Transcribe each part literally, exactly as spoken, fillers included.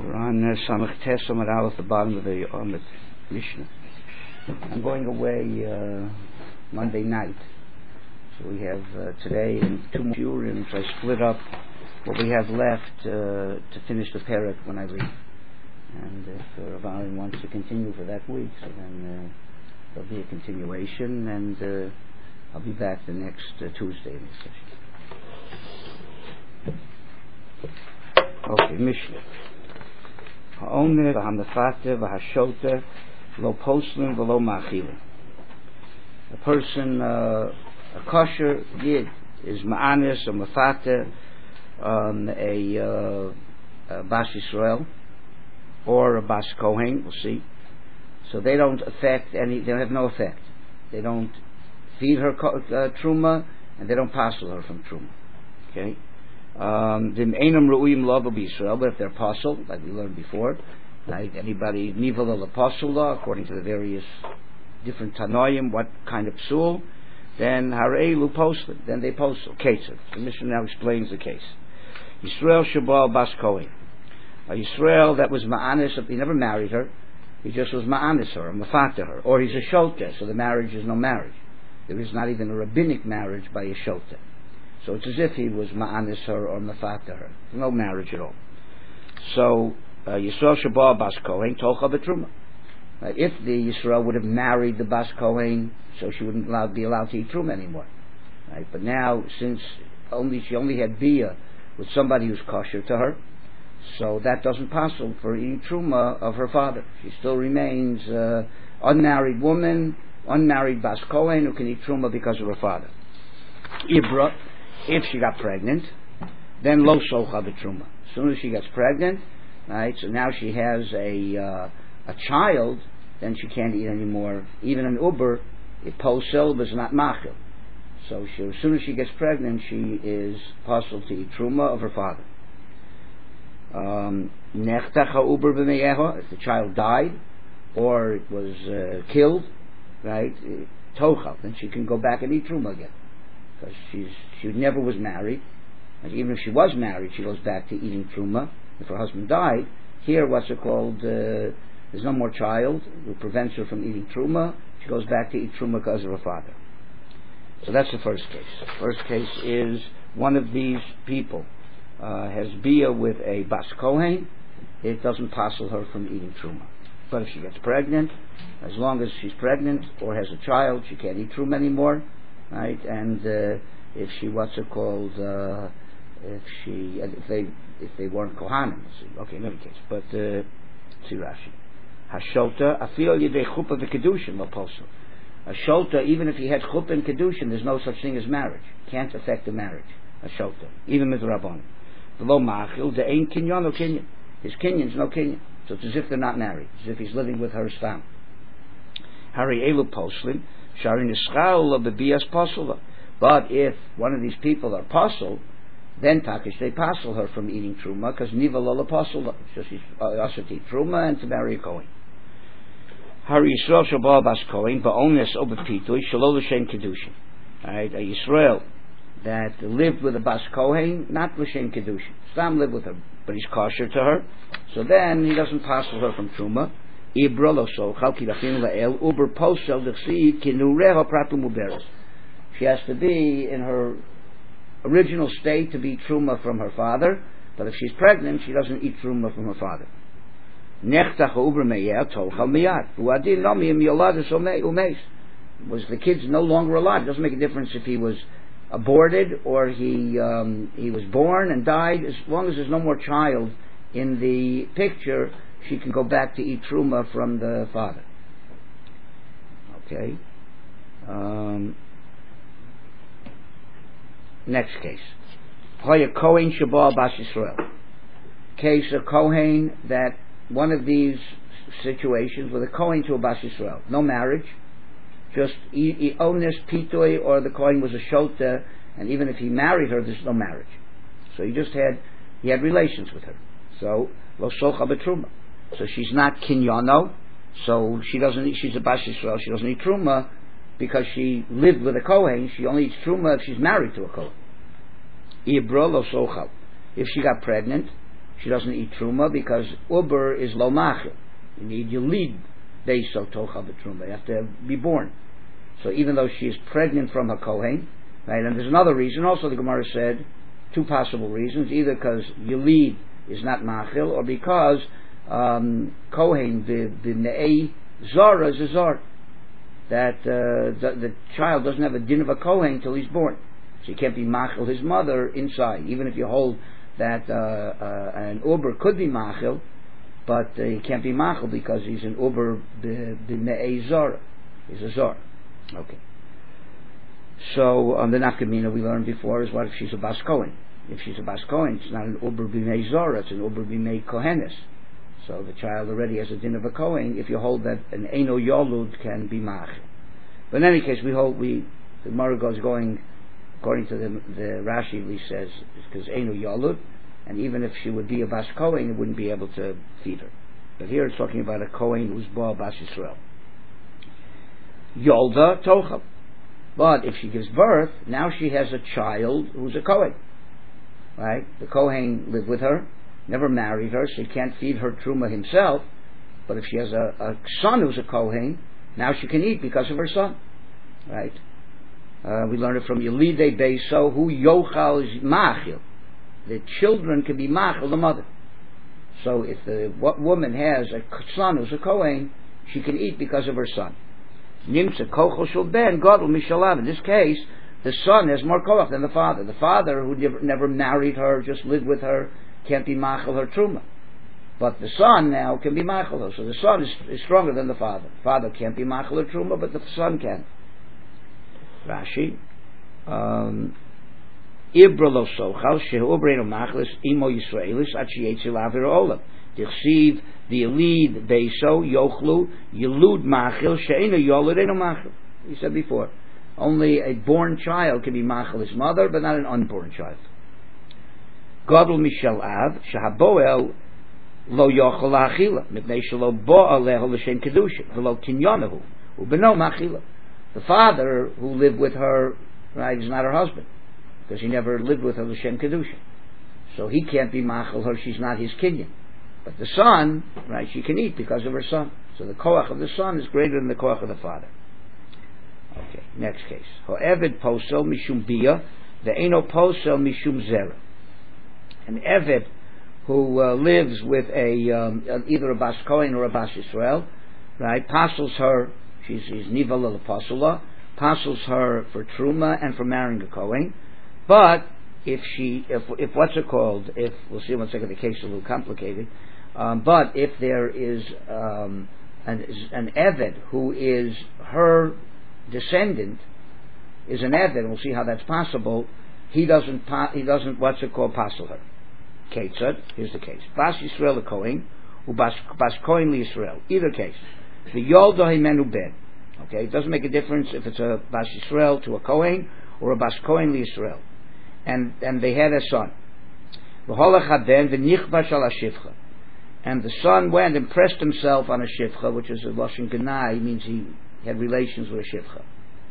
We're on uh, Samach Tes Amud Aleph, the bottom of the Amud Mishnah. I'm going away uh, Monday night, so we have uh, today and two more shiurim. So I split up what we have left uh, to finish the parak when I leave. And if uh, Rav Aaron wants to continue for that week, so then uh, there'll be a continuation, and uh, I'll be back the next uh, Tuesday in this session. Okay, Mishnah. Ha'omer v'hamefate v'hashota lo poslim v'lo ma'achilin. A person, uh, a kosher yid, is ma'anis or mefate um, a, uh, a Bas Yisrael or a Bas Kohen, we'll see. So they don't affect any, they have no effect. They don't feed her uh, truma, and they don't passel her from truma. Okay? Um, but if they're apostle, like we learned before, right? Anybody nivel al apostle, according to the various different tanoim, what kind of psul, then harei posted, then they postal. Case. The Mishnah now explains the case. Yisrael Shabal Bas Kohen. A Yisrael that was ma'anis, he never married her, he just was ma'anis her, or mafata her, or he's a shota, so the marriage is no marriage. There is not even a rabbinic marriage by a shota. So it's as if he was ma'anis her or mafata her. No marriage at all. So uh, Yisrael Shabbat Bas Kohen Tocha B'Truma. Right? If the Yisrael would have married the Bas Kohen, so she wouldn't allowed, be allowed to eat truma anymore. Right? But now, since only she only had bia with somebody who's kosher to her, so that doesn't possible for eating truma of her father. She still remains uh, unmarried woman, unmarried Bas Kohen who can eat truma because of her father. Ibra. If she got pregnant, then lo socha b'truma. As soon as she gets pregnant, right? So now she has a uh, a child, then she can't eat anymore. Even an uber, it posel but not machil. So she, as soon as she gets pregnant, she is possible to eat truma of her father. Nechtacha uber b'meyeha. If the child died or it was uh, killed, right? Tochal, then she can go back and eat truma again. Because she's she never was married, and even if she was married, she goes back to eating truma. If her husband died, here what's it called? Uh, there's no more child who prevents her from eating truma. She goes back to eat truma because of her father. So that's the first case. First case is one of these people uh, has bia with a Bas Kohen. It doesn't passel her from eating truma. But if she gets pregnant, as long as she's pregnant or has a child, she can't eat truma anymore. Right, and uh, if she, what's it called? Uh, if she, if they, if they weren't kohanim, okay, in any case. But uh, see Rashi, hashota afil yedei chuppah v'kedushin lo posel. A shota, even if he had chuppah and kedushin, there's no such thing as marriage. Can't affect the marriage. A shota, even with rabbanon. V'lo machil de'ein kinyan no kinyan. His kinyan's no kinyan. So it's as if they're not married. As if he's living with her stam. Hari elu poslin. But if one of these people are apostle, then takish they passel her from eating truma because nivel al apostle. So she's also to eat truma and to marry a kohen. Hari Yisrael shabal bas kohen ba'ones obepitui shalol l'shem kedushin. Right, a Yisrael that lived with a bas kohen, not l'shem kedushin. Stam lived with her, but he's kosher to her. So then he doesn't passel her from truma. She has to be in her original state to be truma from her father, but if she's pregnant, she doesn't eat truma from her father. Was the kid's no longer alive? It doesn't make a difference if he was aborted or he um, he was born and died. As long as there's no more child in the picture, she can go back to eat truma from the father. Okay. Um, next case. Hoya Kohen Shabal Bas Yisrael. Case of Kohen that one of these situations with a Kohen to a Bas Yisrael. No marriage. Just Ionis Pitoy, or the Kohen was a Shota, and even if he married her, there's no marriage. So he just had he had relations with her. So Lo Socha B'Truma. So she's not kinyano, so she doesn't eat, she's a Bas Yisrael, she doesn't eat truma because she lived with a Kohen. She only eats truma if she's married to a Kohen. Ibra lo sochal. If she got pregnant, she doesn't eat truma because uber is lo machil. You need yulid beiso tocha b'truma. You have to be born. So even though she is pregnant from a kohen, right? And there's another reason. Also, the Gemara said two possible reasons: either because yulid is not machil, or because um, kohen the the ne'ei zara is a zar. That uh, the, the child doesn't have a din of a kohen until he's born, so he can't be machil his mother inside. Even if you hold that uh, uh, an uber could be machil, but uh, he can't be machil because he's an uber b'ne'ei zara. He's a zar. Okay. So um, the nafkamina we learned before is what if she's a bas kohen? If she's a bas kohen, it's not an uber b'nei zara; it's an uber b'nei kohenes. So the child already has a din of a kohen. If you hold that an eino yolud can be machil, but in any case, we hold we the Gemara goes going according to the the Rashi. He says because eino yolud, and even if she would be a bas kohen, it wouldn't be able to feed her. But here it's talking about a kohen who's ba bas Yisrael. Yolda tocha, but if she gives birth, now she has a child who's a kohen. Right? The kohen lived with her, never married her, so he can't feed her truma himself. But if she has a, a son who's a kohen, now she can eat because of her son. Right? Uh, we learned it from Yelidei Beiso, who yochal is machil. The children can be machil the mother. So if the what woman has a son who's a kohen, she can eat because of her son. Nimtza kochel shel ben gadol mishalav. In this case, the son has more koach than the father. The father, who never, never married her, just lived with her, can't be machil her truma. But the son now can be machil her. So the son is, is stronger than the father. The father can't be machil her truma, but the son can. Rashi. Um, Ibra lo sochal shehu breinu machlis imo Yisraelis at sheyetzi lavir olam. Dichsiv the yelid beiso yochlu yelud machil she'enu yolud eno machil. He said before, only a born child can be machil his mother, but not an unborn child. Gadol mishel av shehaboel lo yochel la'achila mipnei shelo bo aleho l'shem kedusha v'lo kinyonahu u'beno machila. The father who lived with her, right, is not her husband because he never lived with her l'shem kedusha, so he can't be machil her. She's not his kinyan. But the son, right, she can eat because of her son. So the koach of the son is greater than the koach of the father. Okay, next case. Ho'eved posel mishum bia, ve'eno posel mishum zera. An eved who uh, lives with a um, either a bas kohen or a bas Yisrael, right, passes her. She's, she's nivala l'pasula, passes her for truma and for marrying a kohen. But if she, if if what's it called? If we'll see in one second, the case is a little complicated. Um, but if there is um, an, an eved who is her descendant, is an eved, and we'll see how that's possible. He doesn't. He doesn't. What's it called? Passel her. Ketzad. Here's the case. Bas Yisrael the Kohen, u bas bas Kohen li Yisrael. Either case. The Yoldo Himenu Ben. Okay, it doesn't make a difference if it's a bas Yisrael to a Kohen or a bas Kohen li Yisrael. And and they had a son. V'holach ben v'nichba shal hashivcha. And the son went and pressed himself on a shivcha, which is a lashon ganai, means he had relations with a shivcha.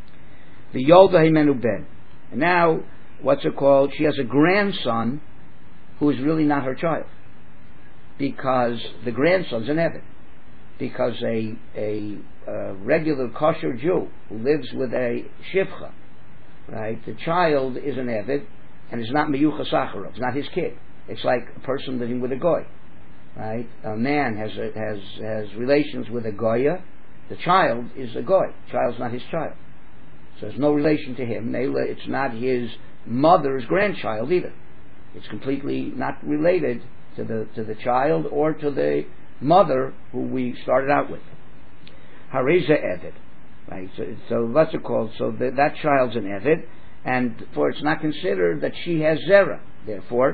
The Yolda Himenu Ben. And now, what's it called? She has a grandson who is really not her child, because the grandson's an eved. Because a a, a regular kosher Jew who lives with a shivcha, right? The child is an eved, and it's not meyuchas acharov. It's not his kid. It's like a person living with a goy, right? A man has a, has has relations with a goya. The child is a goy. The child's not his child, so there's no relation to him. It's not his mother's grandchild either. It's completely not related to the to the child or to the mother who we started out with. Hareza eved. Right, so, so what's it called? So the, that child's an eved, and for it's not considered that she has zera. Therefore,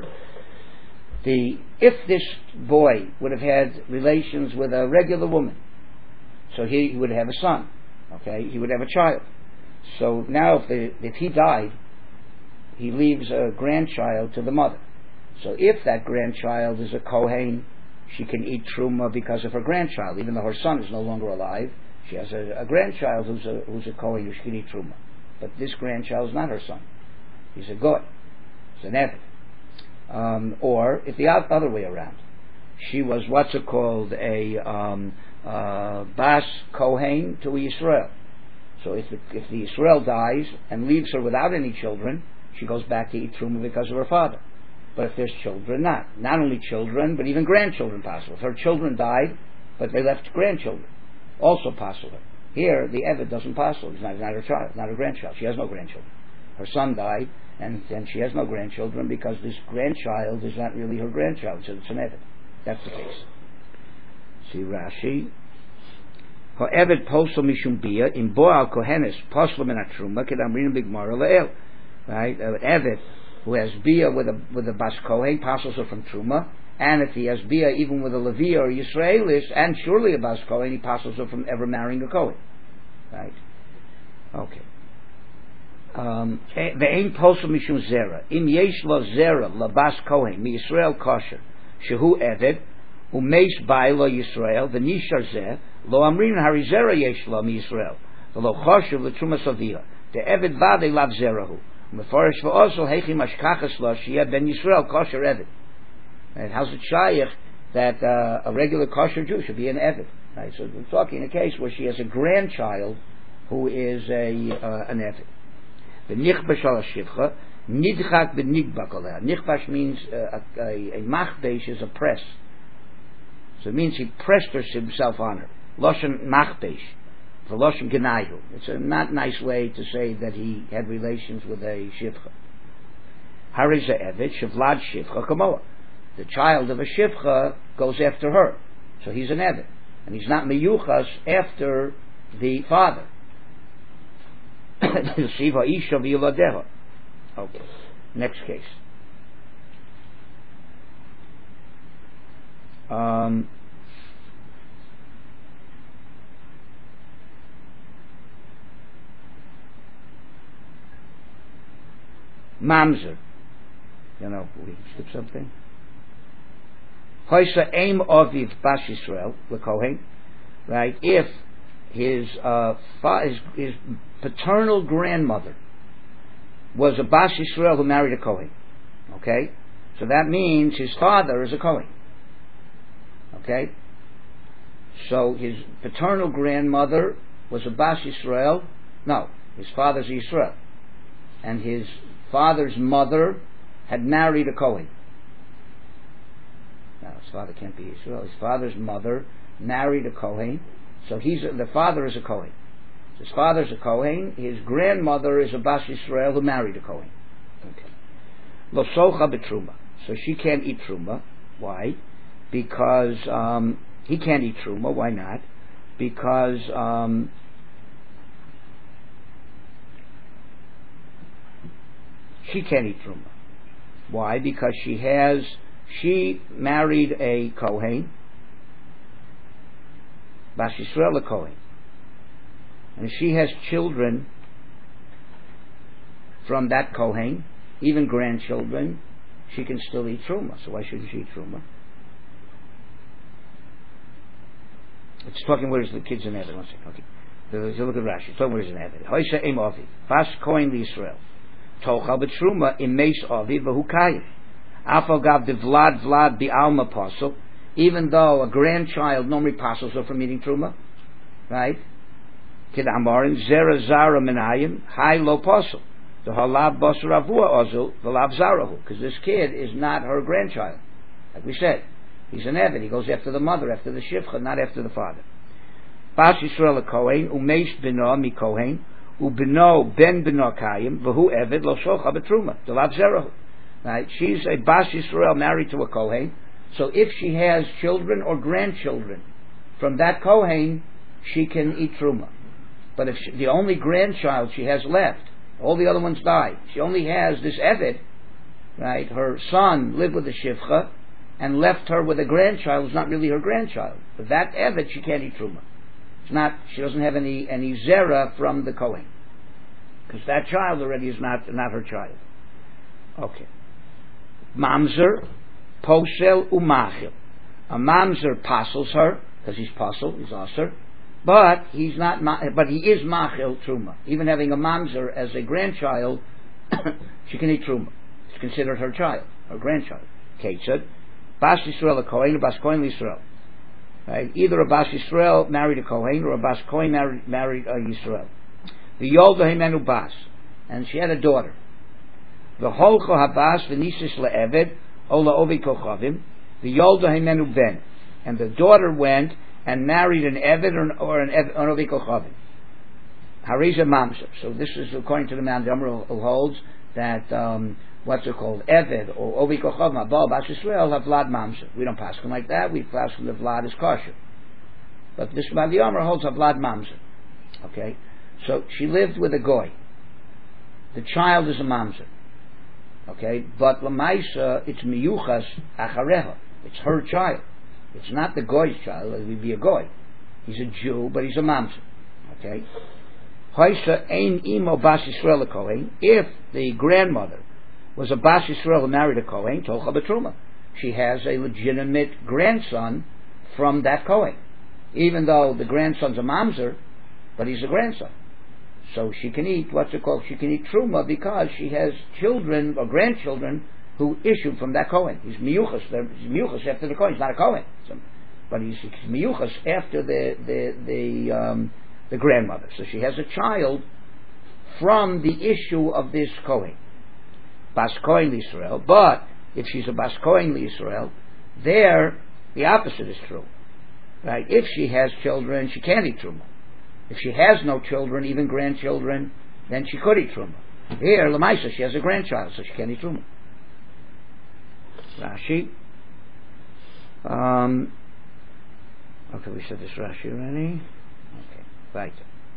the if this boy would have had relations with a regular woman, so he, he would have a son. Okay, he would have a child. So now, if the, if he died, he leaves a grandchild to the mother. So if that grandchild is a kohen, she can eat truma because of her grandchild, even though her son is no longer alive. She has a, a grandchild who's a who's a kohen who she can eat truma, but this grandchild is not her son. He's a goy. It's an eved. Um, or if the other way around, she was what's it called a um, uh, Bas Kohen to Yisrael. So if the, if the Yisrael dies and leaves her without any children, she goes back to eat truma because of her father. But if there's children, not not only children, but even grandchildren possible. If her children died, but they left grandchildren, also possible. Here, the Eved doesn't possible. He's not, he's not her child, not her grandchild. She has no grandchildren. Her son died, and, and she has no grandchildren because this grandchild is not really her grandchild, so it's an Eved. That's the case. See Rashi. Ha'eved posel mishum bia in boal kohenes posel min hatruma kedamrin bigmar leel. Right, an Eved who has bia with a with a bas kohen posels her from truma, and if he has bia even with a Levi or Yisraelis, and surely a bas kohen, he posels her from ever marrying a kohen. Right. Okay. Um, ve'ein posel mishum zera im yesh lo zera labas kohen mi Yisrael kosher shehu Eved umeis bai lo Yisrael v'nishar zeh lo amrin hari zera yesh lo mi Yisrael v'lo choshev l'truma savia the Eved vade lav zerahu mefarish v'osel heichi mashkachas lo shiyah ben Yisrael kosher Eved. And how's it shaykh that uh, a regular kosher Jew should be an Eved? Right. So we're talking a case where she has a grandchild who is a uh, an Eved. The nichbash al shivcha nidchak b'nigbak aleh. Nichbash means uh, a, a, a machbesh is a press. So it means he pressed himself on her. Loshen machbesh, for loshen genayu. It's a not nice way to say that he had relations with a shivcha. Hariza Eved shivlad shivcha kamoa. The child of a shivcha goes after her, so he's an Eved, and he's not meyuchas after the father. Okay. Next case. Um, Mamzer. You know, we skip something. Hoysa aim aviv bas Yisrael lekohen. Right. If his uh, fa- his, his paternal grandmother was a Bas Yisrael who married a Kohen. Okay? So that means his father is a Kohen. Okay? So his paternal grandmother was a Bas Yisrael. No, his father's Yisrael. And his father's mother had married a Kohen. Now, his father can't be Yisrael. His father's mother married a Kohen. So he's a, the father is a Kohen. His father's a Kohen. His grandmother is a Bas Yisrael who married a Kohen. Okay. Lo socha betruma. So she can't eat truma. Why? Because um, he can't eat truma. Why not? Because um, she can't eat truma. Why? Because she has she married a Kohen. Bas Yisrael a Kohen. And if she has children from that Kohen, even grandchildren, she can still eat truma. So why shouldn't she eat truma? It's talking where's the kids in Eved. One second. Okay. Let's look at Rashi. It's talking where's in Eved. Hoysha im aviv. Bas Kohen Yisrael. Tochal betruma im meis aviv v'hu kayim. Afal gav de vlad vlad bi alma posel. Even though a grandchild normally passes her from eating truma, right? Kid amarin zera zara menayim high lo posel the halav basar avua ozul the lav zarahu, because this kid is not her grandchild. Like we said, he's an Eved. He goes after the mother, after the shivcha, not after the father. Bas Yisrael a Kohen umeis beno mi Kohen ubeno ben beno kayim v'hu Eved lo shocha betruma the lav zarahu. Right? She's a Bas Yisrael married to a Kohen. So if she has children or grandchildren from that Kohen, she can eat truma. But if she, the only grandchild she has left, all the other ones died, she only has this Eved, right? Her son lived with the shivcha and left her with a grandchild who's not really her grandchild. But that Eved, she can't eat truma. It's not. She doesn't have any any zera from the Kohen, because that child already is not not her child. Okay. Mamzer. Posel umachil. A mamzer pasels her because he's pasel, he's aser, but he's not. But he is machil truma. Even having a mamzer as a grandchild, she can eat truma. It's considered her child. her grandchild. Ketzad, Bas Yisrael a Kohen, or Bas Kohen Yisrael. Right? Either a Bas Yisrael married a Kohen, or a Bas Kohen married, married a Yisrael. The Yolda Himenu Bas, and she had a daughter. The Holcho Habas v'Nisis leEved Ola Ovi Kochavim. The Yolda Himenu Ben, and the daughter went and married an Eved or, or an Eved, or Ovi Kochavim. Hariza Mamzer. So this is according to the man Damar who holds that um, what's it called, Eved or Ovi Kochavim Abal Bas Yisrael have Vlad Mamzer. We don't pass him like that. We pass him the Vlad is kosher. But this man Damar holds a Vlad Mamzer. Okay. So she lived with a goy. The child is a mamzer, okay. But lamaisa, it's miyuchas achareha. It's her child. It's not the goy's child. It would be a goy. He's a Jew, but he's a mamzer, okay. Hoisa ein imo bas Yisrael kohen. If the grandmother was a bas Yisrael who married a kohen, tolcha betruma, she has a legitimate grandson from that kohen, even though the grandson's a mamzer, but he's a grandson. So she can eat, what's it called? She can eat truma because she has children or grandchildren who issued from that Kohen. He's miyuchas. He's miyuchas after the Kohen. He's not a Kohen, so, but he's, he's miyuchas after the the the, um, the grandmother. So she has a child from the issue of this Kohen, Bas Kohen Yisrael. But if she's a Bas Kohen Yisrael, there the opposite is true, right? If she has children, she can't eat truma. If she has no children, even grandchildren, then she could eat truma. Here, Lamaisa, she has a grandchild, so she can't eat truma. Rashi. Um, okay, we said this Rashi already. Okay, right.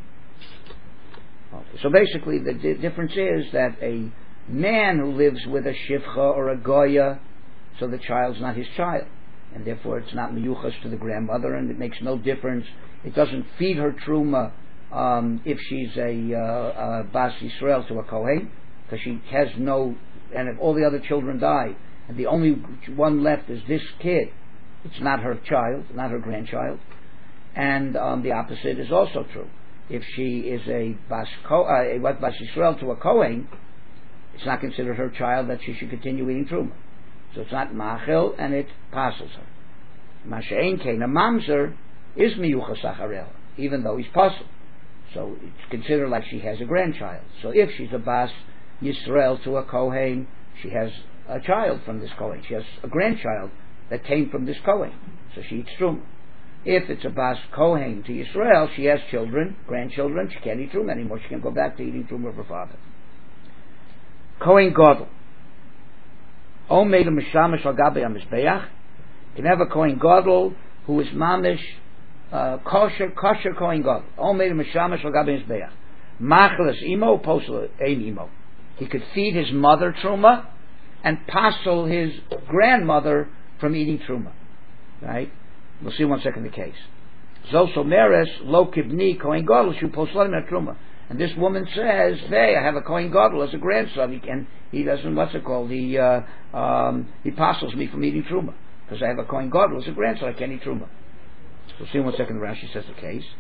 Okay, so basically, the di- difference is that a man who lives with a shivcha or a goya, so the child's not his child, and therefore it's not miyuchas to the grandmother, and it makes no difference. It doesn't feed her truma um, if she's a, uh, a Bas Yisrael to a Kohen, because she has no, and if all the other children die, and the only one left is this kid, it's not her child, not her grandchild. And um, the opposite is also true. If she is a Bas, Ko, uh, a Bas Yisrael to a Kohen, it's not considered her child that she should continue eating truma. So it's not machil, and it passes her. Masha'en kein, a mamzer is miyuchas acharel, even though he's puzzled. So it's considered like she has a grandchild. So if she's a Bas Yisrael to a Kohen, she has a child from this Kohen. She has a grandchild that came from this Kohen. So she eats truma. If it's a Bas Kohen to Yisrael, she has children, grandchildren, she can't eat truma anymore. She can go back to eating truma of her father. Kohen Gadol. Omeid Mishamash al Gabe HaMizbeach. You can have a Kohen Gadol who is mamish uh, kosher, kosher Kohen Gadol. Omeid Mishamash al Gabe HaMizbeach. Machlas imo, posel ein imo. He could feed his mother truma and pasel his grandmother from eating truma. Right? We'll see one second the case. Zoso meres lo kibni Kohen Gadol shu posel truma. And this woman says, "Hey, I have a Kohen Gadol as a grandson, he can, he doesn't, what's it called? He uh, um, he passes me from eating truma because I have a Kohen Gadol as a grandson. I can't eat truma." We'll see in one second. Rashi says the case.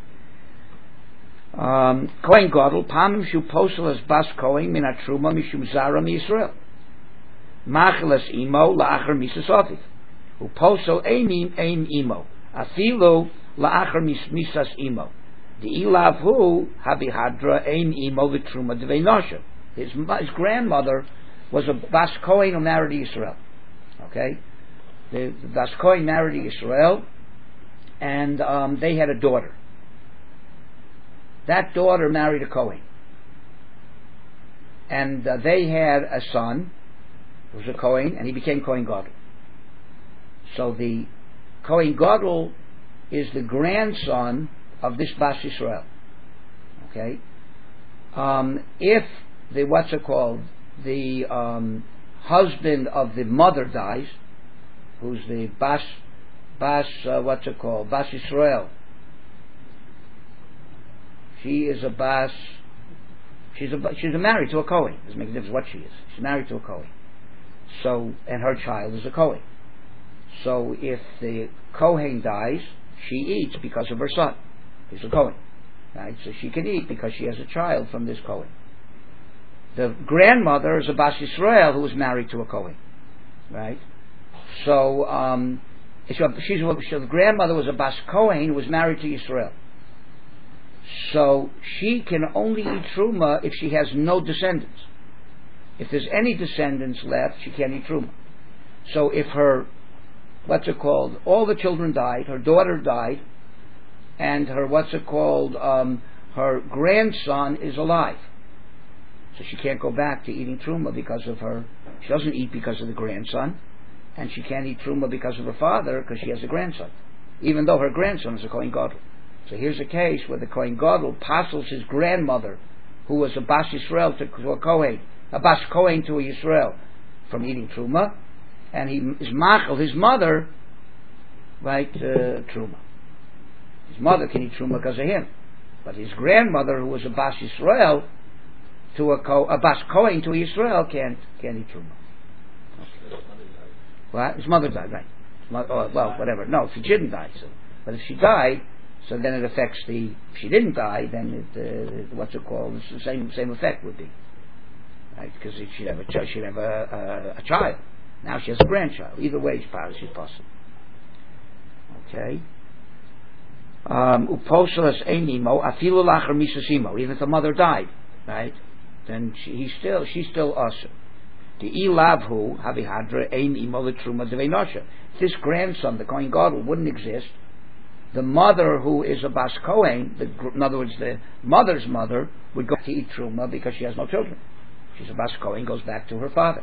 Um, Kohen Gadol pamim shu posel as bas Kohen min truma mishum zara mi Yisrael machelas imo laacher misasotiv u posel einim ein imo afilu laacher misas imo. The ilavhu habihadra ein imo v'truma deveinosha. His his grandmother was a Bas Kohen who married Israel. Okay, the, the Bas Kohen married Israel, and um, they had a daughter. That daughter married a Kohen, and uh, they had a son who was a Kohen, and he became Kohen Gadol. So the Kohen Gadol is the grandson of this Bas Yisrael. Okay, um, if the what's it called the um, husband of the mother dies, who's the Bas Bas uh, what's it called Bas Yisrael. She is a Bas. She's a she's a married to a Kohen. Doesn't make a difference what she is. She's married to a Kohen. So and her child is a Kohen. So if the Kohen dies, she eats because of her son. He's a Kohen, right? So she can eat because she has a child from this Kohen. The grandmother is a Bas Yisrael who was married to a Kohen. right? So, um, so she's so the grandmother was a Bas Kohen who was married to Yisrael. So she can only eat truma if she has no descendants. If there's any descendants left, she can't eat truma. So if her, what's it called, all the children died, her daughter died, and her, what's it called, um, her grandson is alive. So she can't go back to eating truma because of her, she doesn't eat because of the grandson, and she can't eat truma because of her father because she has a grandson, even though her grandson is a Kohen Gadol. So here's a case where the Kohen Gadol passes his grandmother, who was a Bas Yisrael to, to a Kohen, a Bas Kohen to a Yisrael, from eating truma, and he is machal his mother, right, uh, truma. His mother can eat truma because of him, but his grandmother, who was a Bas Yisrael to a, Ko, a Bas Kohen to a Yisrael, can't can't eat truma. Okay. Well, his mother died, right? Mother, oh, well, whatever. No, she didn't die. So, but if she died, so then it affects the. If she didn't die, then it, uh, what's it called? It's the same same effect would be, right? Because she'd have a ch- she'd have a, a, a child. Now she has a grandchild. Either way, it's possible. Okay. Uposalas enimo afilu lacher misasimo. Even if the mother died, right? Then she, he's still she's still usher. The ilavhu havihadra ein imo letruma deveinosha. This grandson, the Kohen Gadol, wouldn't exist. The mother, who is a Bas Kohen, the, in other words, the mother's mother, would go to eat truma because she has no children. She's a Bas Kohen, goes back to her father.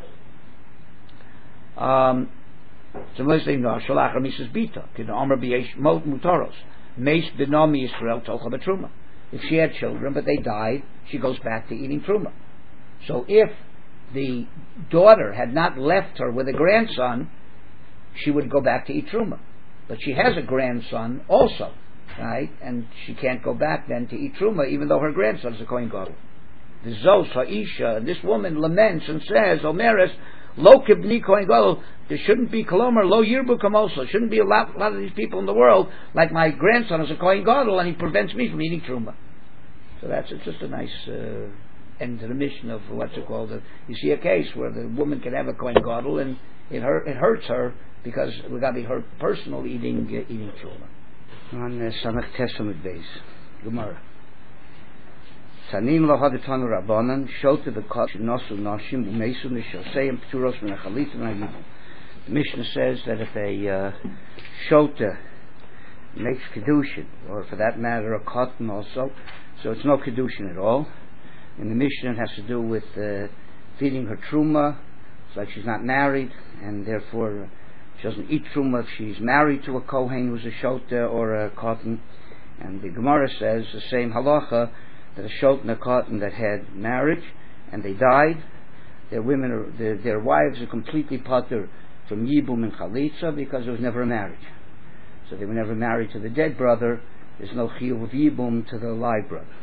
Um, so shalachar misas bita kid amar b'yesh mutaros meis b'nami Yisrael tolcha b'truma. If she had children but they died, she goes back to eating truma. So if the daughter had not left her with a grandson, she would go back to eat truma. But she has a grandson also, right? And she can't go back then to eat truma, even though her grandson is a Kohen Gadol. The Zos Ha'isha, this woman laments and says, Omeres, Lo kibni Kohen Gadol, there shouldn't be Kolomer, Lo Yirbu Kamoso, shouldn't be a lot, a lot of these people in the world, like my grandson is a Kohen Gadol, and he prevents me from eating truma. So that's it's just a nice uh, end to the mission of what's it called. Uh, you see a case where the woman can have a Kohen Gadol, and it, hurt, it hurts her, because we got to be her personal eating uh, eating truma. On Samech Testament base, Gemara. Sanin lohadetanu rabbanan shota the kot nosu nashim umesu nishoseim pturos min achalitz v'nayibum. The Mishnah says that if a uh, shota makes kedushin, or for that matter a cotton also, so it's no kedushin at all. And the Mishnah has to do with uh, feeding her truma. It's like she's not married, and therefore. Uh, She doesn't eat truma if she's married to a Kohen who's a shota or a cotton. And the Gemara says the same halacha, that a shota and a cotton that had marriage and they died, their women are, their, their wives are completely patur from yibum and chalitza because there was never a marriage. So they were never married to the dead brother. There's no chiyuv of yibum to the live brother.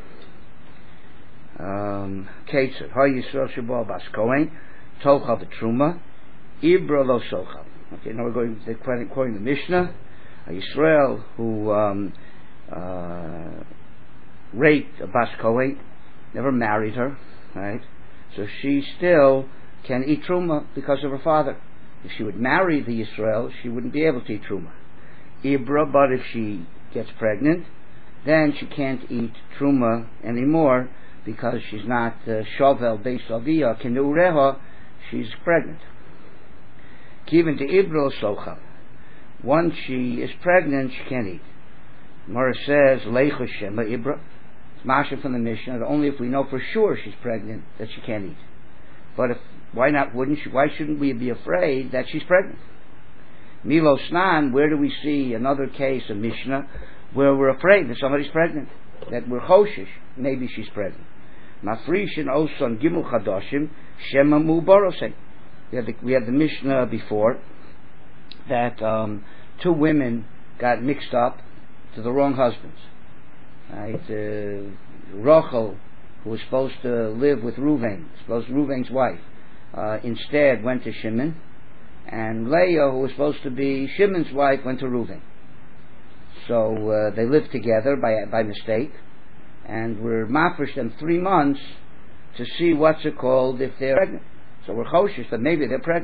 Um, Ketzer, ha Yisrael sheba bas Kohen tolcha v'truma ibra lo socha. Okay, now we're going to quoting the Mishnah. Yisrael, who um, uh, raped a Bas Kohen, never married her, right? So she still can eat truma because of her father. If she would marry the Yisrael, she wouldn't be able to eat truma. Ibra, but if she gets pregnant, then she can't eat truma anymore because she's not uh, shovel beis aviyah kenureha. She's pregnant. Given to Ibra Socha. Once she is pregnant, she can't eat. Mara says, Leicha Shema Ibra. It's Masha from the Mishnah, that only if we know for sure she's pregnant that she can't eat. But if, why not, wouldn't she, why shouldn't we be afraid that she's pregnant? Milo Snan, where do we see another case, a Mishnah, where we're afraid that somebody's pregnant? That we're choshish, maybe she's pregnant. Mafrishin Oson Gimel Chadoshim, Shema Mu Borosei. We had, the, we had the Mishnah before that um, two women got mixed up to the wrong husbands. Right? Uh, Rachel, who was supposed to live with Reuven, supposed Reuven's wife, uh, instead went to Shimon, and Leah, who was supposed to be Shimon's wife, went to Reuven. So uh, they lived together by by mistake, and we're mafresh them three months to see what's it called if they're pregnant. So we're choshish that maybe they're pregnant.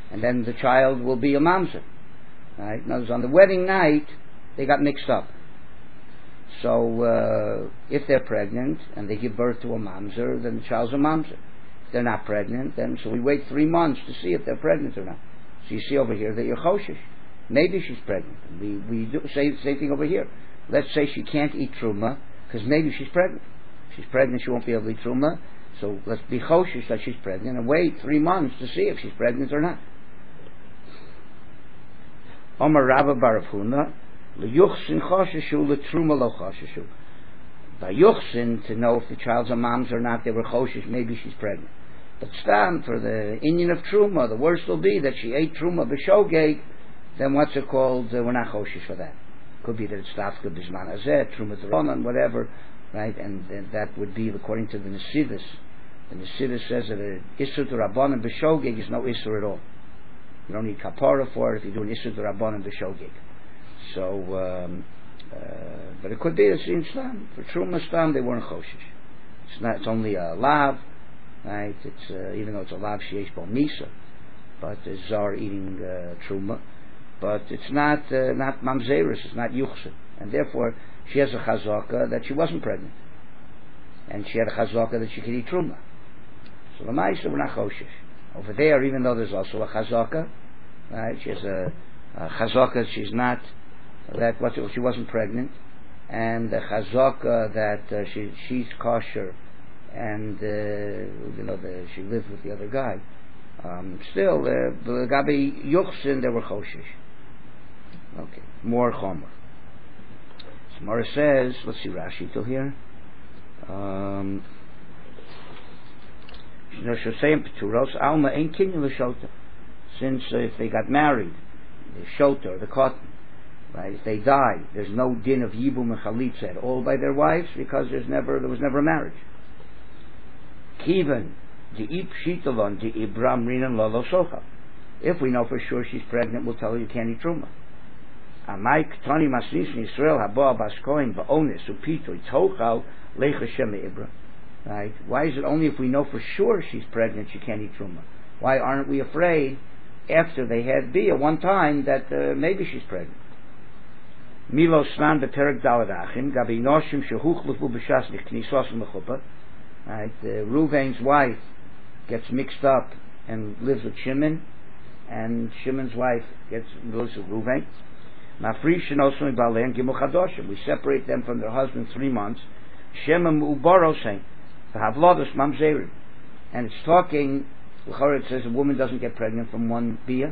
and then the child will be a mamzer. Right? In other words, on the wedding night, they got mixed up. So, uh, if they're pregnant and they give birth to a mamzer, then the child's a mamzer. If they're not pregnant, then so we wait three months to see if they're pregnant or not. So you see over here that you're choshish. Maybe she's pregnant. We we do say the same thing over here. Let's say she can't eat truma because maybe she's pregnant. If she's pregnant, she won't be able to eat truma. So let's be choshish that she's pregnant and wait three months to see if she's pregnant or not. Omar Rabba Bar Huna, leyuchsin choshishu letruma lo choshishu. By yuchsin, to know if the child's a mom's or not, they were choshish. Maybe she's pregnant. But stam for the inyan of truma, the worst will be that she ate truma b'shogeg. Then what's it called? Uh, we're not choshish for that. Could be that it's tafka b'zman hazeh, truma t'ronan, whatever, right? And, and that would be according to the Nesidus. The Nesidus says that a isur t'rabbanan b'shogeg is no isur at all. You don't need kapara for it if you do an isur t'rabbanan b'shogeg. So, um, uh, but it could be that in stam for truma stam they weren't choshish. It's not. It's only a lav. Right, it's uh, even though it's a lav sheyesh bo misa, but the zar eating uh, truma, but it's not uh, not mamzeris, it's not yuchsin, and therefore she has a chazaka that she wasn't pregnant, and she had a chazaka that she could eat truma. So the ma'isa we're not choshish over there, even though there's also a chazaka, right? She has a, a chazaka. She's not that what she wasn't pregnant, and the chazaka that uh, she she's kosher. And uh, you know, the, she lived with the other guy. Um, still, the Gabi Yuchsin, they were choshish. Okay, more chomer. Samara says, let's see Rashi till here. Um, Alma ain't kinyan l'shota. Since uh, if they got married, the shota or the cotton, right? If they die, there's no din of yibum and chalitza at all by their wives because there's never there was never a marriage. Kivan the ip shitalon the ibram rinan lolo socha. If we know for sure she's pregnant, we'll tell her you can't eat truma. Amaik tani masnis in Israel haba baskoin va'onis upito itochal lechashem ibram. Right? Why is it only if we know for sure she's pregnant she can't eat truma? Why aren't we afraid after they had bia one time that uh, maybe she's pregnant? Milo snan beperek daladachim gabi noshim shehuchlufu b'shas niknisos mechupa. Right, uh, Reuven's wife gets mixed up and lives with Shimon, and Shimon's wife gets lives with Reuven. We separate them from their husbands three months. Shimon ubarosein to have lotus mamzerim, and it's talking. It says a woman doesn't get pregnant from one bia.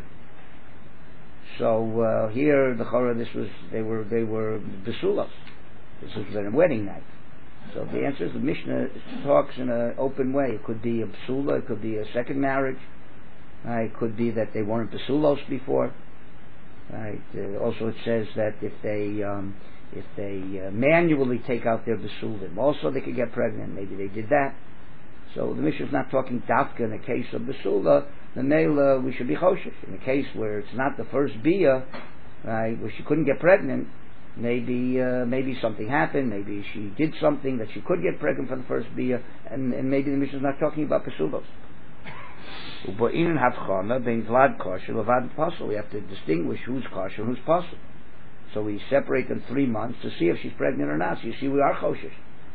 So uh, here the Chorah, this was they were they were besulos. This was a wedding night. So the answer is the Mishnah talks in an open way. It could be a psula, it could be a second marriage, right? It could be that they weren't psulos before, right? Uh, also, it says that if they um, if they uh, manually take out their besulim, also they could get pregnant. Maybe they did that. So the Mishnah is not talking dafka in the case of besula. The male we should be choshish. In the case where it's not the first bia, right, where she couldn't get pregnant. Maybe uh, maybe something happened. Maybe she did something that she could get pregnant for the first bia, and, and maybe the Mishnah is not talking about pesulos. We have to distinguish who's kosher and who's possible. So we separate them three months to see if she's pregnant or not. So you see, we are choshish.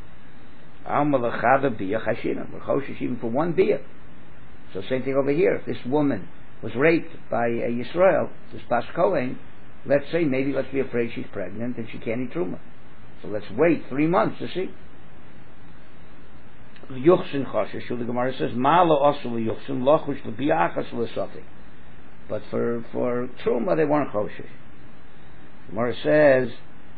We're choshish even for one bia. So same thing over here. If this woman was raped by a Yisrael, this Bas Kohen, let's say maybe let's be afraid she's pregnant and she can't eat truma. So let's wait three months to see. Yuchsin choshish. The Gemara says Malo also yuchsin lochush l'biachas l'sofik. But for for truma they weren't choshish. The Gemara says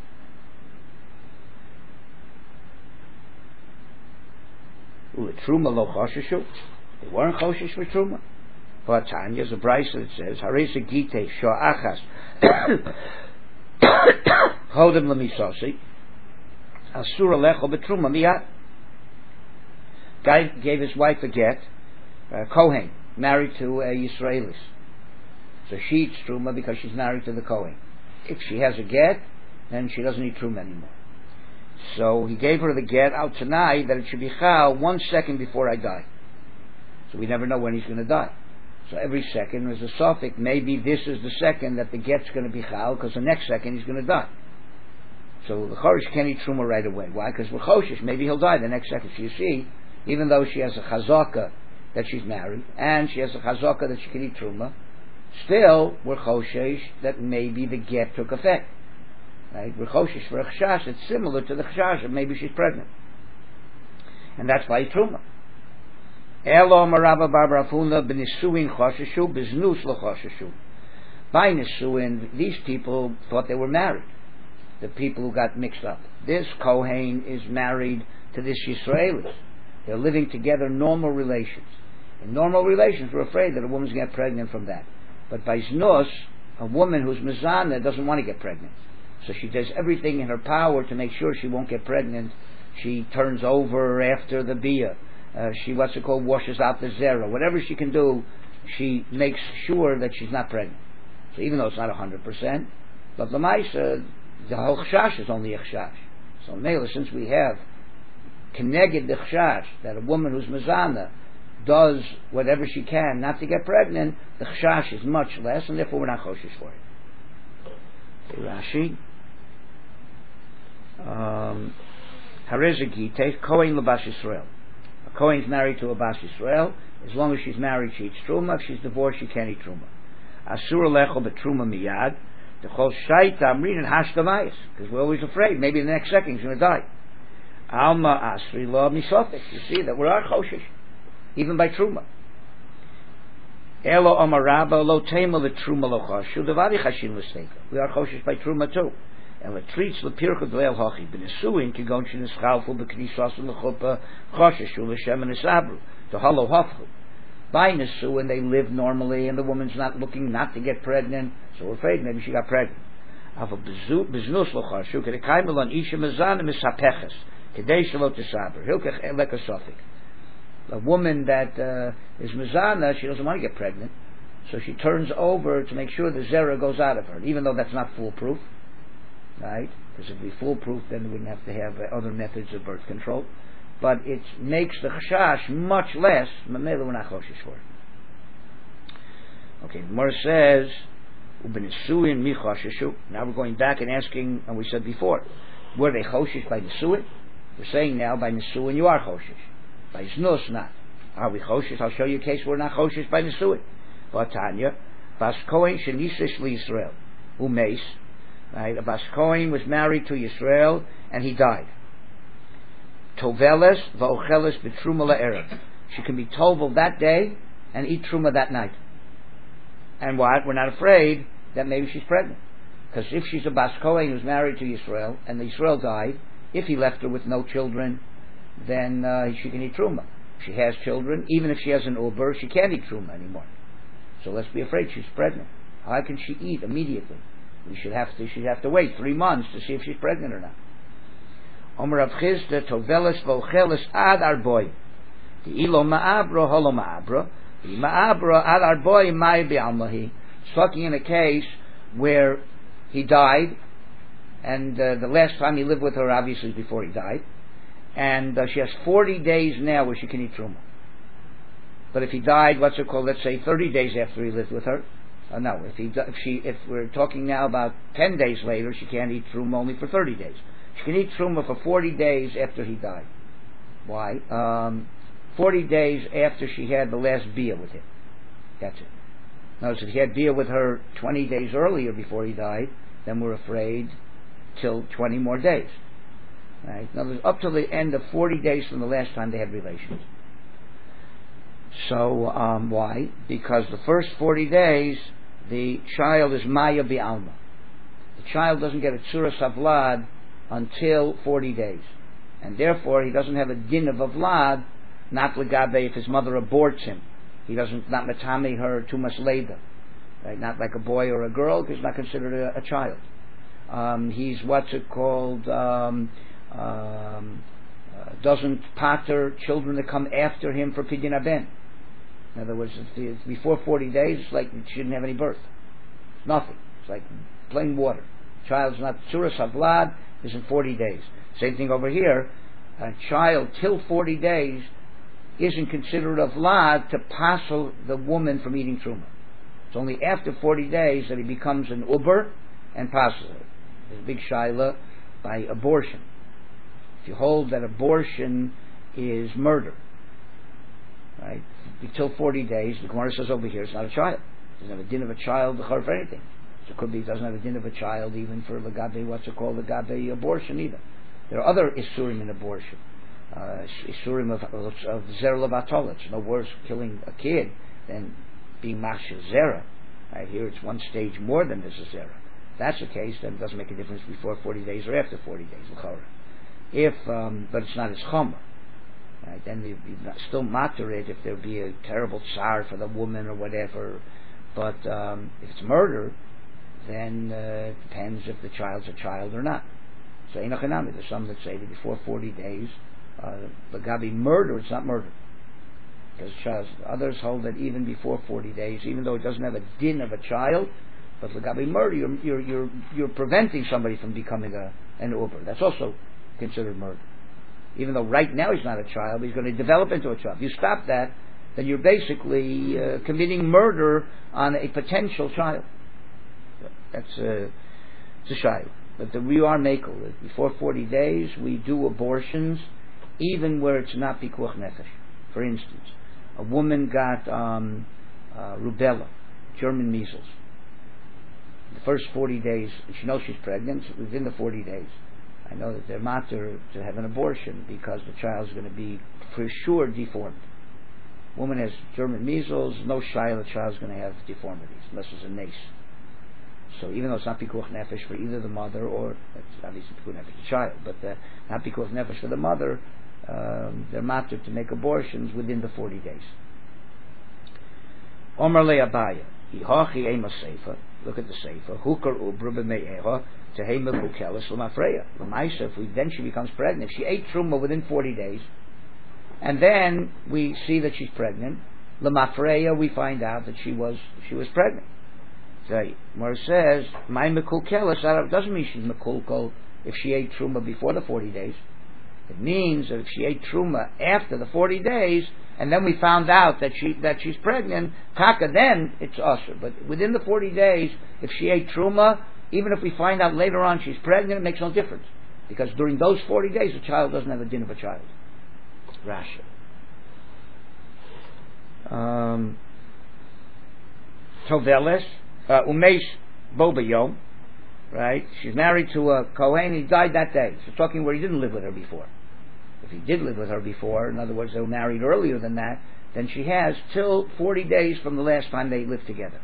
truma lo choshishu. They weren't choshish for truma. But Tanya is a brisa that says Harisa Gite Shoachas Chodem Lamisosi Asura Lecho Betruma Miyat. Guy gave his wife a get, uh, Kohen, married to a Yisraelis. So she eats truma because she's married to the Kohen. If she has a get, then she doesn't eat truma anymore. So he gave her the get out tonight that it should be chal one second before I die. So we never know when he's going to die. So every second is a suffix. Maybe this is the second that the get's going to be chal, because the next second he's going to die. So the chorish can't eat truma right away. Why? Because we're choshish. Maybe he'll die the next second. So you see, even though she has a chazaka that she's married, and she has a chazaka that she can eat truma, still we're choshish that maybe the get took effect. Right? We're choshish for a chashash. It's similar to the chashash of maybe she's pregnant, and that's why it's truma. Elo marava barbarafuna b'nisuin choshishu b'znus lo choshishu. By nisuin, these people thought they were married. The people who got mixed up. This Kohen is married to this Yisraelis. They're living together, normal relations. In normal relations, we're afraid that a woman's going to get pregnant from that. But by znus, a woman who's mezana doesn't want to get pregnant. So she does everything in her power to make sure she won't get pregnant. She turns over after the bia. Uh, she, what's it called, washes out the zera. Whatever she can do, she makes sure that she's not pregnant. So even though it's not one hundred percent, but the Maisa, the whole chashash is only a chashash. So Mela, since we have keneged the chashash, that a woman who's mezana does whatever she can not to get pregnant, the chashash is much less, and therefore we're not choshish for it. Rashi. Um, Harezagi take Kohen Labas Yisrael. A Kohen is married to a Bas Yisrael. As long as she's married, she eats truma. If she's divorced, she can't eat truma. Asur lecho betruma miyad. The whole shaita I'm reading hashtamayis, because we're always afraid maybe the next second he's going to die. Alma asri lo misofik. You see that we are choshish, even by truma. Elo amaraba lo tema le truma lo choshu. Devari chashin l'steika. We are choshish by truma too. And le treats le pircha dleil hachi b'nesuin kigon sheneschalfu b'knisas l'chuppah choshishu l'shem nesabru to halo hafchu. By nesuin they live normally, and the woman's not looking not to get pregnant. So we're afraid maybe she got pregnant. A woman that uh, is mezana, she doesn't want to get pregnant, so she turns over to make sure the zera goes out of her, even though that's not foolproof, right? Because if we foolproof, then we wouldn't have to have uh, other methods of birth control. But it makes the chashash much less. Mamela, we're not choshish for it. Okay, the Gemara says, now we're going back and asking, and we said before, were they choshish by nesuin? We're saying now by nesuin you are choshish. By znus not. Are we choshish? I'll show you a case where we're not choshish by nesuin. But Tanya, Bas Kohen shenisish liYisrael umeis. Right, a Bas Kohen was married to Yisrael and he died. Toveles va'ocheles b'truma la'erev. She can be tovel that day and eat truma that night. And what? We're not afraid that maybe she's pregnant. Because if she's a Bas Kohen who's married to Yisrael, and the Yisrael died, if he left her with no children, then uh, she can eat truma. If she has children, even if she has an uber, she can't eat truma anymore. So let's be afraid she's pregnant. How can she eat immediately? We should have to. She'd have to wait three months to see if she's pregnant or not. Omer Rav Chisda toveles v'ocheles ad arboy. The ilo ma'abro holo ma'abro. Ma'abra al arboy may be almahi. It's talking in a case where he died, and uh, the last time he lived with her, obviously, is before he died, and uh, she has forty days now where she can eat truma. But if he died, what's it called? Let's say thirty days after he lived with her. Uh, no, if he, if she, if we're talking now about ten days later, she can't eat truma only for thirty days. She can eat truma for forty days after he died. Why? Um, forty days after she had the last bia with him. That's it. Now, if he had bia with her twenty days earlier before he died, then we're afraid till twenty more days. Right? Now, up to the end of forty days from the last time they had relations. So, um, why? Because the first forty days, the child is maya bi'alma. The child doesn't get a tzura savlad until forty days. And therefore, he doesn't have a din of avlad, not legabe if his mother aborts him. He doesn't, not matami her too much later. Right? Not like a boy or a girl, because he's not considered a, a child. Um, he's, what's it called, um, um, uh, doesn't pater children that come after him for pidyon haben. In other words, it's before forty days, it's like she didn't have any birth. Nothing. It's like plain water. Child's not tzura savlad, is in forty days. Same thing over here. A child till forty days isn't considered a vlad to passel the woman from eating truma. It's only after forty days that he becomes an uber and passes it. There's a big shaila by abortion. If you hold that abortion is murder, right? Until forty days, the Gemara says over here it's not a child. It doesn't have a din of a child for anything. So it could be it doesn't have a din of a child even for legabe, what's it called, legabe abortion either. There are other isurim in abortion. Uh, isurim of, of, of zera levatol. It's no worse killing a kid than being mashir zera. Right here it's one stage more than this is zera. If that's the case, then it doesn't make a difference before forty days or after forty days. If, um, but it's not as chomer. Right, then you still matter it if there be a terrible tsar for the woman or whatever. But um, if it's murder, then uh, it depends if the child's a child or not. So enochanami, there's some that say that before forty days, uh, the gabi murder, it's not murder. Because child, others hold that even before forty days, even though it doesn't have a din of a child, but the gabi murder, you're, you're you're you're preventing somebody from becoming a an uber. That's also considered murder. Even though right now he's not a child, he's going to develop into a child. If you stop that, then you're basically uh, committing murder on a potential child. That's a, it's a child. But the, we are makel. Before forty days, we do abortions, even where it's not pikuach nefesh. For instance, a woman got um, uh, rubella, German measles. The first forty days, she knows she's pregnant. Within the forty days, I know that they're matter to have an abortion because the child's going to be for sure deformed. Woman has German measles, no shayla, the child's going to have deformities unless it's a nace. So even though it's not pikuach nefesh for either the mother or it's obviously pikuach nefesh for the child, but uh, not pikuach nefesh for the mother, um, they're matter to make abortions within the forty days. Omar le Abaya, ihachi ema seifa. Look at the seifa. Hukar ubra b'mei'eha tehema bukelis l'mafreya. L'maisa, if we, then she becomes pregnant. If she ate truma within forty days, and then we see that she's pregnant, l'mafreya, we find out that she was she was pregnant. So where it says my mekukelis, that doesn't mean she's mekulkol if she ate truma before the forty days. It means that if she ate truma after the forty days, and then we found out that she that she's pregnant, taka, then it's usher. But within the forty days, if she ate truma, even if we find out later on she's pregnant, it makes no difference, because during those forty days, the child doesn't have a din of a child. Rasha. Um, Toveles umesh bobayom. Right? She's married to a Kohen. He died that day. So talking where he didn't live with her before. If he did live with her before, in other words, they were married earlier than that, then she has till forty days from the last time they lived together.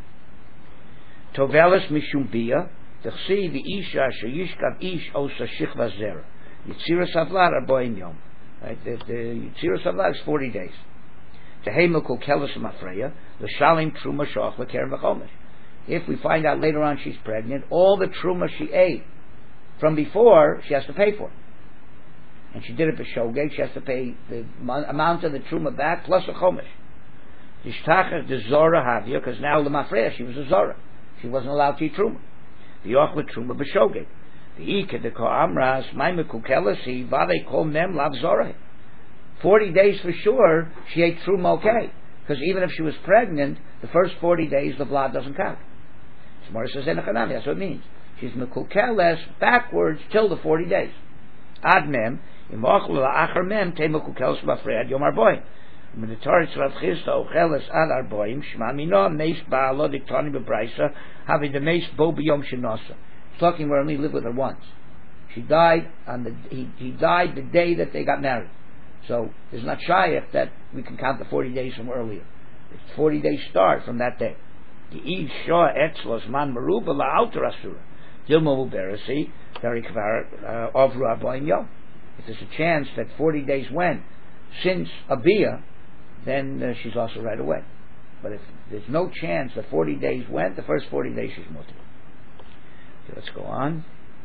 Tovelis mishum bia, t'chsi v'isha sheyishkav ish osa shichva zera. Yitzira savlar arboim yom. Right? The, the Yitzira savlar is forty days. Tehema kol kelis mafreya, l'shalim truma shoch l'kerem v'chomesh. If we find out later on she's pregnant, all the truma she ate from before, she has to pay for. And she did it for shogeg, she has to pay the amount of the truma back plus a chomesh. Tishtachach de zora havia, because now l'mafreya, she was a zora. She wasn't allowed to eat truma. The yoch with truma b'shogeg. The ike de ko amras, my mekukelasi, vade kol mem lav zora. Forty days for sure, she ate truma okay. Because even if she was pregnant, the first forty days the blood doesn't count. Gemara says enochanami. That's what it means. She's mekukeles backwards till the forty days. Ad mem imachlu la'achar mem te mekukeles b'afread yom arboim. When the Torah Rav Chisda ocheles ad arboim shma mino meis ba'alo diktani b'braisa havi the meis bo b'yom shenosa. It's talking where only lived with her once. She died on the he, he died the day that they got married. So there's not shayach that we can count the forty days from earlier. It's forty days start from that day. The Eve Shah Etzlos Man Maruba La Alter Asura. Dilma Uberasi, Dari Kvar of Rabbi Yom. If there's a chance that forty days went since Abiyah, then uh, she's also right away. But if there's no chance that forty days went, the first forty days she's mutter. Okay, let's go on.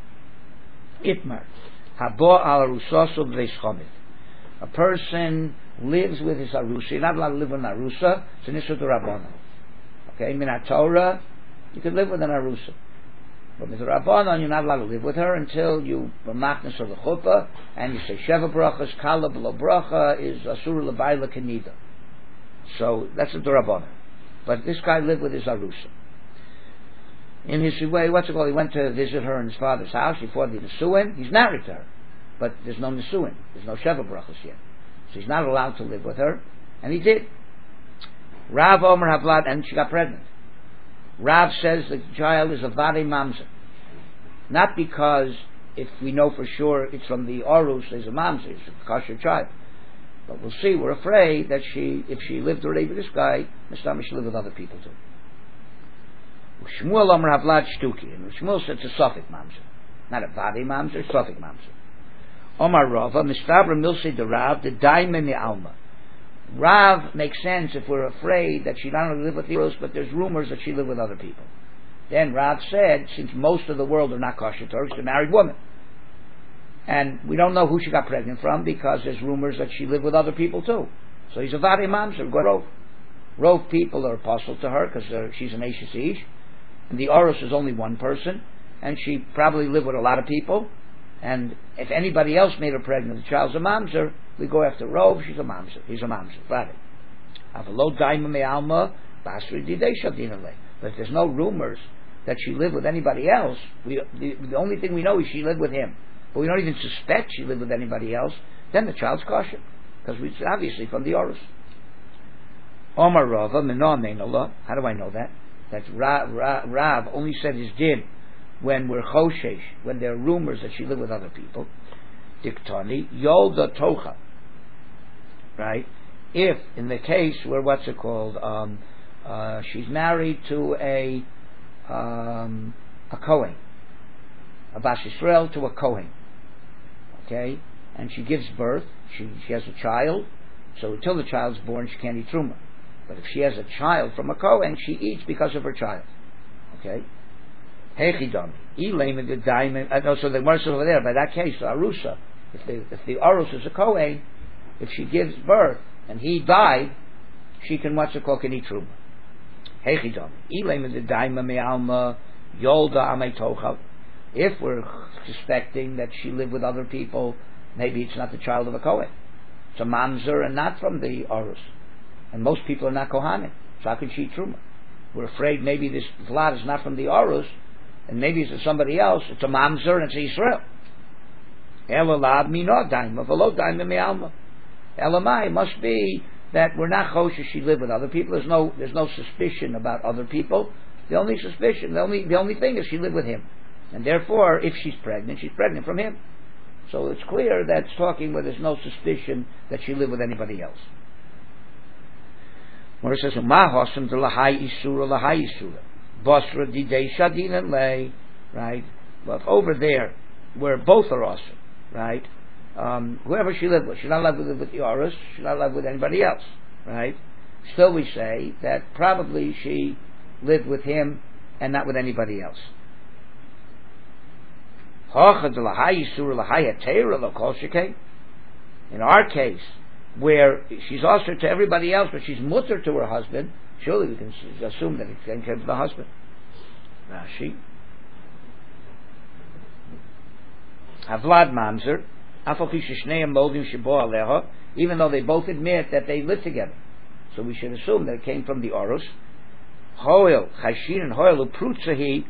Itmar. Habo al Rusoso Veshchomit. A person lives with his arusa. You're not allowed to live with an arusa. It's an issue to Rabbana. Okay, min Torah, you can live with an arusa. But with the Rabbanon, you're not allowed to live with her until you b'machnas of the chuppah, and you say Sheva brachas, Kala below bracha is Asur l'bayla kenida. So that's the Rabbanon. But this guy lived with his Arusa. In his way, what's it called? He went to visit her in his father's house before the Nisuin. He's married to her, but there's no Nisuin. There's no Sheva brachas yet. So he's not allowed to live with her, and he did. Rav Omer Havlad, and she got pregnant. Rav says the child is a Vade Mamzer. Not because if we know for sure it's from the Orus, there's a Mamzer, it's a kosher child. But we'll see, we're afraid that she, if she lived already with this guy, Mistama should live with other people too. Shmuel Omer Havlad Shtuki, and Shmuel said it's a Suffolk Mamzer. Not a Vade Mamzer, Suffolk Mamzer. Omar Rava, Mistabra Milse de Rav, the Daime Mi Alma. Rav makes sense if we're afraid that she not only lived with the Rus, but there's rumors that she lived with other people. Then Rav said, since most of the world are not kosher Torah, she's a married woman. And we don't know who she got pregnant from because there's rumors that she lived with other people too. So he's a Vade Mamzer, go Rov. Rov people are apostle to her because she's an Eishes Ish. And the Orus is only one person. And she probably lived with a lot of people. And if anybody else made her pregnant, the child's a Mamzer, we go after Rov, she's a Mamzer. He's a Mamzer. Vade. Avalo Daima Me Alma, Basri Didei Shadinale. But if there's no rumors that she lived with anybody else, we, the, the only thing we know is she lived with him. But we don't even suspect she lived with anybody else, then the child's kosher. Because it's obviously from the Orus. Omar Rava, Menah Meinallah. How do I know that? That Rav, Rav, Rav only said his din when we're choshesh, when there are rumors that she lived with other people. Diktani, Yolda Tocha. Right? If, in the case where, what's it called, um, uh, she's married to a um, a Kohen, a Bas Yisrael to a Kohen. Okay? And she gives birth, she, she has a child, so until the child's born she can't eat Truma. But if she has a child from a Kohen, she eats because of her child. Okay? Hechidam. Elaim the diamond. No, so the mercy over there, by that case, the Arusa, if the if the Arus is a Kohen, if she gives birth and he died, she can, what's it called, can eat Truma. Hechidam. Elaim the diamond me alma yolda ametocha. If we're suspecting that she lived with other people, maybe it's not the child of a Kohen. It's a Mamzer and not from the Orus. And most people are not Kohanim. So how can she eat Truma? We're afraid maybe this Vlad is not from the Orus, and maybe it's somebody else. It's a Mamzer and it's Israel. Elalad minah daima v'lo daima me'alma. Elamai must be that we're not kosher. She lived with other people. There's no there's no suspicion about other people. The only suspicion, the only the only thing is she lived with him. And therefore, if she's pregnant, she's pregnant from him. So it's clear that it's talking where there's no suspicion that she lived with anybody else. Where it says, "Ma hosam de lahai isura lahai isura, basra didei shadin and lay," right? But over there, where both are awesome, right? Um, whoever she lived with, she's not allowed to live with the Orus, she's not allowed with anybody else, right? Still, we say that probably she lived with him and not with anybody else. In our case, where she's usher to everybody else, but she's mutter to her husband, surely we can assume that it came from the husband. Rashi. Havlad Mamzer, even though they both admit that they live together. So we should assume that it came from the Orus. Hoil, Chashin and Hoil, Uprutzahi,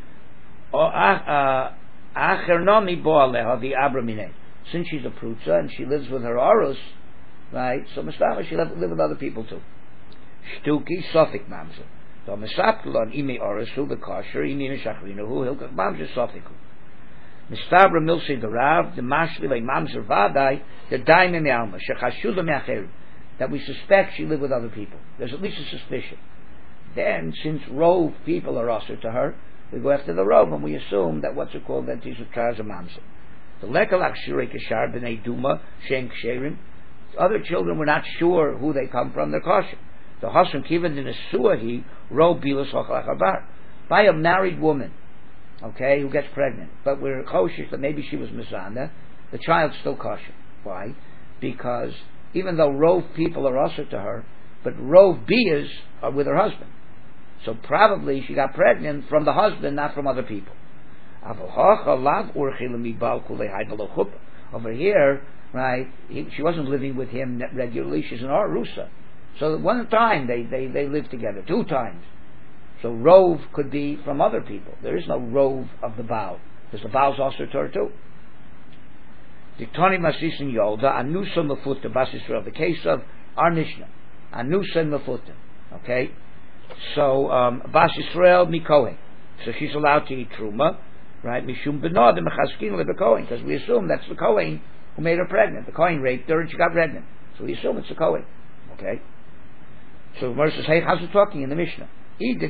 Achernomi Boaleha, the Abramine. Since she's a Prutza and she lives with her Orus, right, so Mustama, she live, live with other people too. Shtuki, Sofik Mamzer. So Mesapkulon, Imi Orusu, the Kosher, Imi Meshachrinu, Hilkach Mamzer Sofiku. Mistabra Milsi the Rav, the Mashli, like Mamzer Vadai, the Daim in the Alma, Shechashula Meacherim, that we suspect she lived with other people. There's at least a suspicion. Then, since Rove people are usher to her, we go after the Rove and we assume that what's it called, that these are Traz of Mamzer. The Lekalak Shirei Kashar B'nei Duma, Shem Ksherim, other children were not sure who they come from, they're kosher. The Hasan Kivan in a Suahi, Rove Bilas Hochlachabar. By a married woman, okay, who gets pregnant, but we're kosher that maybe she was Mizana, the child's still kosher. Why? Because even though Rove people are usher to her, but Rove Bias are with her husband. So probably she got pregnant from the husband, not from other people. Over here, right, he, she wasn't living with him regularly, she's an Arusa. So one time they, they, they lived together, two times. So rove could be from other people. There is no rove of the Baal, because the Baal's also Torah too. Diktoni Masisin Yolda, Anusa Mefutta, Bas Yisrael, the case of our Mishnah. Anusa Mefutta. Okay? So, um, Bas Yisrael Mikohen. So she's allowed to eat Truma, right? Mishum Benod, the Mechaskin le Kohen, because we assume that's the Kohen who made her pregnant. The Kohen raped her and she got pregnant. So we assume it's the Kohen. Okay? So Gemara says, hey, how's it talking in the Mishnah? If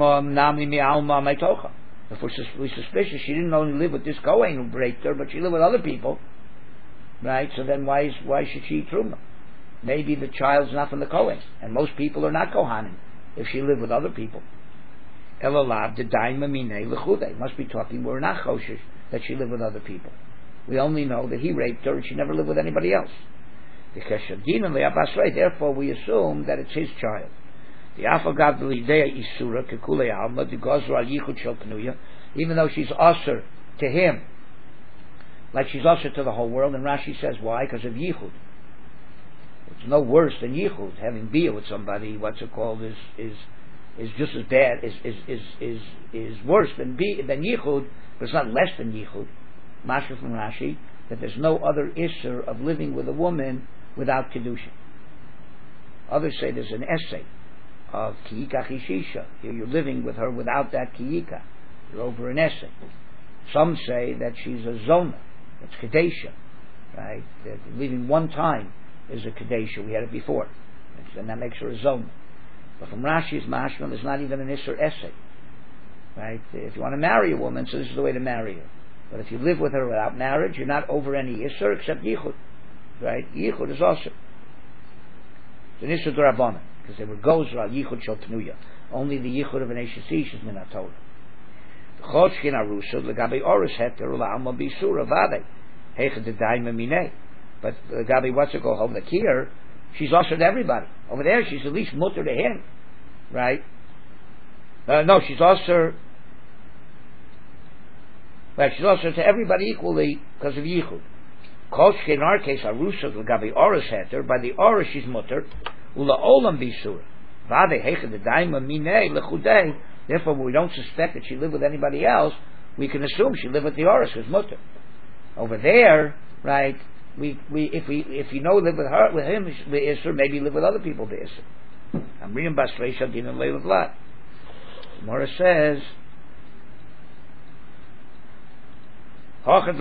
we're, sus- we're suspicious she didn't only live with this Kohen who raped her, but she lived with other people, right? So then why is, why should she eat Truma? Maybe the child's not from the Kohen, and most people are not Kohanim if she lived with other people. Elalav the daima mine lechude must be talking we're not choshesh that she lived with other people. We only know that he raped her and she never lived with anybody else. Therefore, we assume that it's his child. Even though she's usher to him, like she's usher to the whole world, and Rashi says why? Because of yichud. It's no worse than yichud. Having beer with somebody, what's it called, is is is just as bad, is is is is, is worse than be, than yichud, but it's not less than yichud. Mashra from Rashi that there's no other isser of living with a woman without kedusha. Others say there's an essay of kiyika chishisha. You're living with her without that kiyika. You're over an essay. Some say that she's a zona. It's kadesha, right? That leaving one time is a kadesha. We had it before, and that makes her a zona. But from Rashi's mashma, there's not even an isser essay, right? If you want to marry a woman, so this is the way to marry her. But if you live with her without marriage, you're not over any isser except yichud, right? Yichud is also it's an isser d'Rabbanan because they were gozra yichud shel tnuya. Only the yichud of an eshes is min haTorah. Choshkin arusa legabe oris heter la'alma bisura vade heicha dedaima minei. But legabe what's it called? Over the here, she's also to everybody. Over there, she's at least mutter to him, right? Uh, no, she's also. Right, she's also to everybody equally because of yichud. Koshke in our case, arusa l'gabi oris heter. By the oris she's mutter ula olam bisura. Vade heicha the daima minei lechudei. Therefore, when we don't suspect that she lived with anybody else, we can assume she lived with the oris who's mutter. Over there, right? We we if we if you know live with her with him the isser, maybe live with other people the isser. I'm reading Basreisha Din and Leil Vlat. Gemara says. In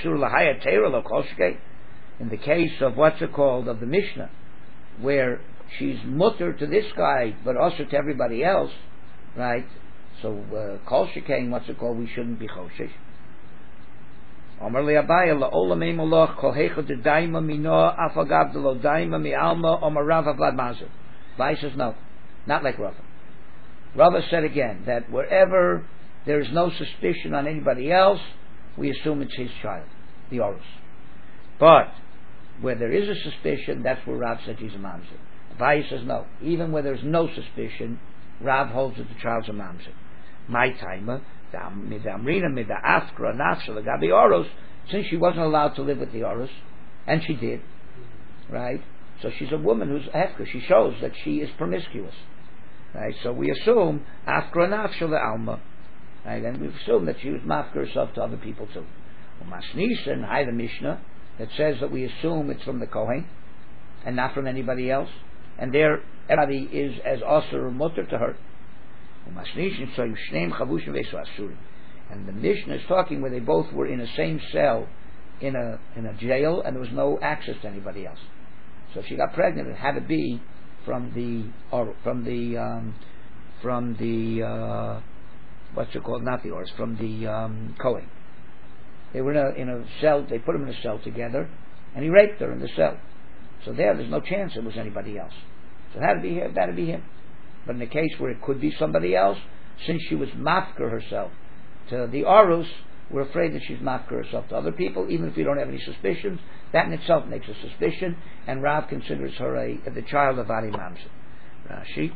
the case of what's it called of the Mishnah, where she's mutter to this guy but also to everybody else, right? So kol shekain, what's it called? We shouldn't be choshesh. Amar le Abaye la'olam eimoloch kol heichot dedaima mino afagav delo daima mi'alma Amar Rava Vlad Mazer. Abaye says no, not like Rava. Rava said again that wherever there is no suspicion on anybody else, we assume it's his child, the Orus. But where there is a suspicion, that's where Rav said he's a mamzer. Abaye says no. Even where there's no suspicion, Rav holds that the child's a mamzer. My timer, midamrina mida afkra nafsha legabi Orus, since she wasn't allowed to live with the Orus, and she did, right? So she's a woman who's afkra. She shows that she is promiscuous, right? So we assume afkra nafsha lealma. Right, and we assume that she was mafka herself to other people too. Masnisen, I the Mishnah that says that we assume it's from the Kohen and not from anybody else, and there everybody is as aser or mutter to her. Masnisen so Yushneim chavushim vesu asurim, and the Mishnah is talking where they both were in the same cell in a in a jail, and there was no access to anybody else. So if she got pregnant, it had to be from the or from the um, from the uh, what's it called? Not the Ors, from the um, Kohen. They were in a, in a cell, they put him in a cell together, and he raped her in the cell. So there, there's no chance it was anybody else. So it had to be him, that had to be him. But in the case where it could be somebody else, since she was mafker herself to the Orus, we're afraid that she's mafker herself to other people, even if we don't have any suspicions. That in itself makes a suspicion, and Rav considers her a, the child of Ari Mamzer. Rashi.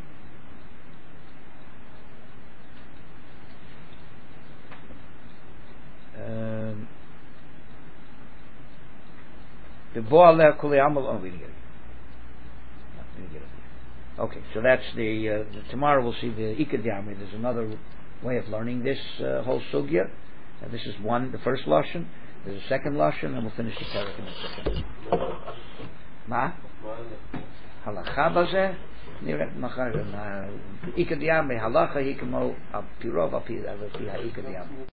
The Boaleh Kuli Amal. Oh, we didn't get it. No, we didn't get it. Okay, so that's the, uh, the tomorrow we'll see the Ikadiyami. There's another way of learning this uh, whole sugya. Uh, this is one, the first lashon. There's a second lashon, and we'll finish the parak in a second. Ma? Halacha bazeh? Nireh machar. Ikadiyami halacha hikamo al pirov al pi ha Ikadiyami.